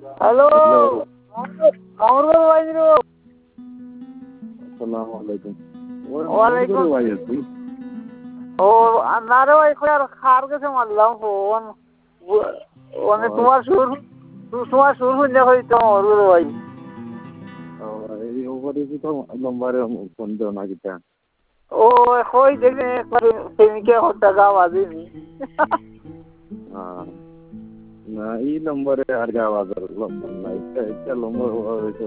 Hello, hello, মামুর বাবু আইনি। আসসালামু আলাইকুম। ওই ওয়ালাইকুম। মামুদুর ভাই আছি। ও না রে ভাই, আর খার কাছে মারলাম ফোন। মানে তোমার সুর শুনলে হইতো মামুর ভাই। এই অপরিচিত নম্বরে ফোন দেও না কিতা। ও কই দেখি একবার প্রেমিকে টাকা বাজিনি। না এই নম্বরে আর যাওয়া নাই, একটা নম্বর